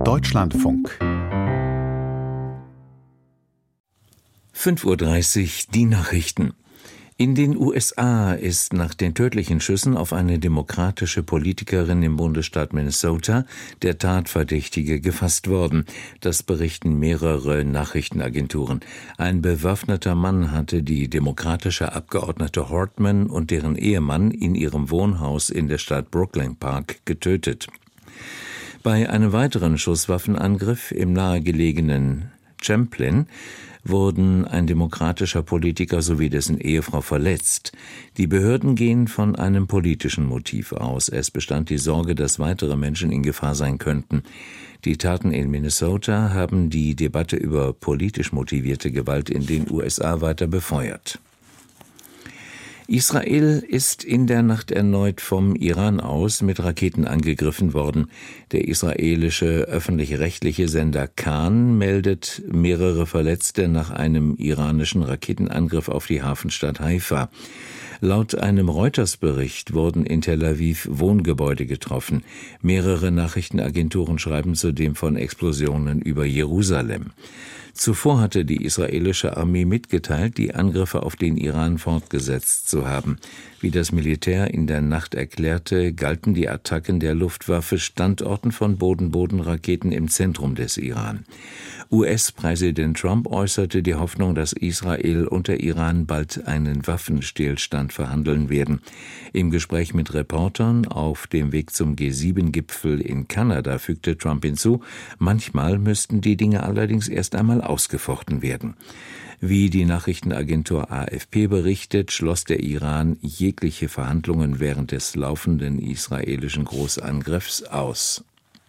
Deutschlandfunk 5:30 Uhr die Nachrichten. In den USA ist nach den tödlichen Schüssen auf eine demokratische Politikerin im Bundesstaat Minnesota der Tatverdächtige gefasst worden. Das berichten mehrere Nachrichtenagenturen. Ein bewaffneter Mann hatte die demokratische Abgeordnete Hortman und deren Ehemann in ihrem Wohnhaus in der Stadt Brooklyn Park getötet. Bei einem weiteren Schusswaffenangriff im nahegelegenen Champlin wurden ein demokratischer Politiker sowie dessen Ehefrau verletzt. Die Behörden gehen von einem politischen Motiv aus. Es bestand die Sorge, dass weitere Menschen in Gefahr sein könnten. Die Taten in Minnesota haben die Debatte über politisch motivierte Gewalt in den USA weiter befeuert. Israel ist in der Nacht erneut vom Iran aus mit Raketen angegriffen worden. Der israelische öffentlich-rechtliche Sender Kan meldet mehrere Verletzte nach einem iranischen Raketenangriff auf die Hafenstadt Haifa. Laut einem Reuters-Bericht wurden in Tel Aviv Wohngebäude getroffen. Mehrere Nachrichtenagenturen schreiben zudem von Explosionen über Jerusalem. Zuvor hatte die israelische Armee mitgeteilt, die Angriffe auf den Iran fortgesetzt zu haben. Wie das Militär in der Nacht erklärte, galten die Attacken der Luftwaffe Standorten von Boden-Boden-Raketen im Zentrum des Iran. US-Präsident Trump äußerte die Hoffnung, dass Israel und der Iran bald einen Waffenstillstand verhandeln werden. Im Gespräch mit Reportern auf dem Weg zum G7-Gipfel in Kanada fügte Trump hinzu, manchmal müssten die Dinge allerdings erst einmal ausgefochten werden. Wie die Nachrichtenagentur AFP berichtet, schloss der Iran jegliche Verhandlungen während des laufenden israelischen Großangriffs aus.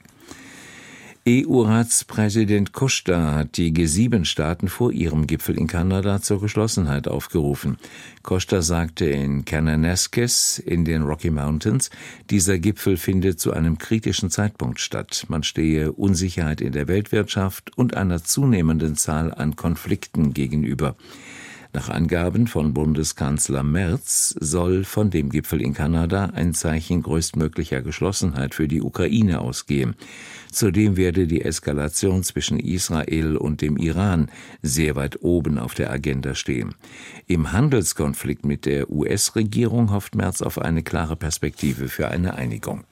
EU-Ratspräsident Costa hat die G7-Staaten vor ihrem Gipfel in Kanada zur Geschlossenheit aufgerufen. Costa sagte in Kananaskis in den Rocky Mountains, dieser Gipfel finde zu einem kritischen Zeitpunkt statt. Man stehe Unsicherheit in der Weltwirtschaft und einer zunehmenden Zahl an Konflikten gegenüber. Nach Angaben von Bundeskanzler Merz soll von dem Gipfel in Kanada ein Zeichen größtmöglicher Geschlossenheit für die Ukraine ausgehen. Zudem werde die Eskalation zwischen Israel und dem Iran sehr weit oben auf der Agenda stehen. Im Handelskonflikt mit der US-Regierung hofft Merz auf eine klare Perspektive für eine Einigung.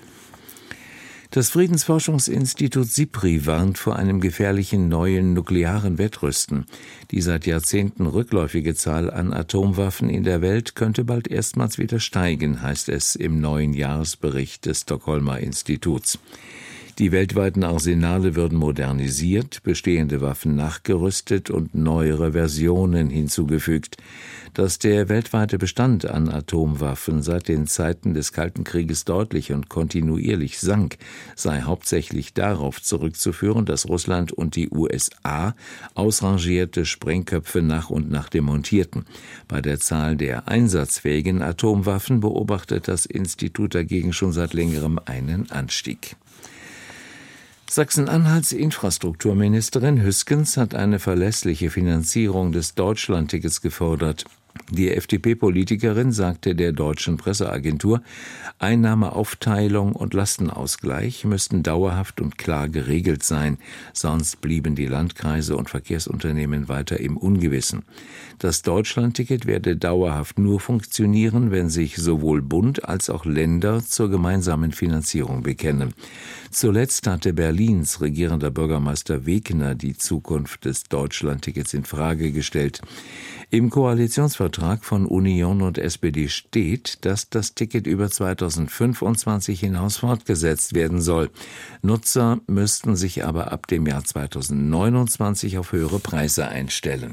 Das Friedensforschungsinstitut SIPRI warnt vor einem gefährlichen neuen nuklearen Wettrüsten. Die seit Jahrzehnten rückläufige Zahl an Atomwaffen in der Welt könnte bald erstmals wieder steigen, heißt es im neuen Jahresbericht des Stockholmer Instituts. Die weltweiten Arsenale würden modernisiert, bestehende Waffen nachgerüstet und neuere Versionen hinzugefügt. Dass der weltweite Bestand an Atomwaffen seit den Zeiten des Kalten Krieges deutlich und kontinuierlich sank, sei hauptsächlich darauf zurückzuführen, dass Russland und die USA ausrangierte Sprengköpfe nach und nach demontierten. Bei der Zahl der einsatzfähigen Atomwaffen beobachtet das Institut dagegen schon seit längerem einen Anstieg. Sachsen-Anhalts Infrastrukturministerin Hüskens hat eine verlässliche Finanzierung des Deutschlandtickets gefordert. Die FDP-Politikerin sagte der deutschen Presseagentur, Einnahmeaufteilung und Lastenausgleich müssten dauerhaft und klar geregelt sein, sonst blieben die Landkreise und Verkehrsunternehmen weiter im Ungewissen. Das Deutschlandticket werde dauerhaft nur funktionieren, wenn sich sowohl Bund als auch Länder zur gemeinsamen Finanzierung bekennen. Zuletzt hatte Berlins regierender Bürgermeister Wegner die Zukunft des Deutschlandtickets in Frage gestellt. Im Koalitionsvertrag von Union und SPD steht, dass das Ticket über 2025 hinaus fortgesetzt werden soll. Nutzer müssten sich aber ab dem Jahr 2029 auf höhere Preise einstellen.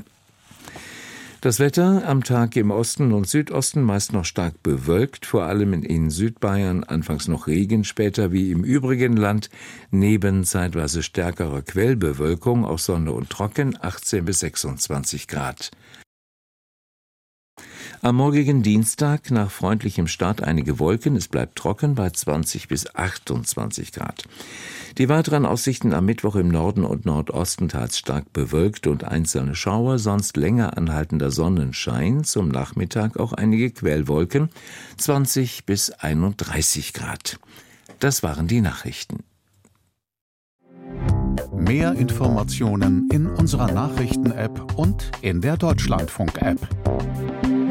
Das Wetter am Tag im Osten und Südosten meist noch stark bewölkt, vor allem in Südbayern anfangs noch Regen, später wie im übrigen Land neben zeitweise stärkerer Quellbewölkung auch Sonne und Trocken 18 bis 26 Grad. Am morgigen Dienstag nach freundlichem Start einige Wolken, es bleibt trocken bei 20 bis 28 Grad. Die weiteren Aussichten am Mittwoch im Norden und Nordosten teils stark bewölkt und einzelne Schauer, sonst länger anhaltender Sonnenschein, zum Nachmittag auch einige Quellwolken, 20 bis 31 Grad. Das waren die Nachrichten. Mehr Informationen in unserer Nachrichten-App und in der Deutschlandfunk-App.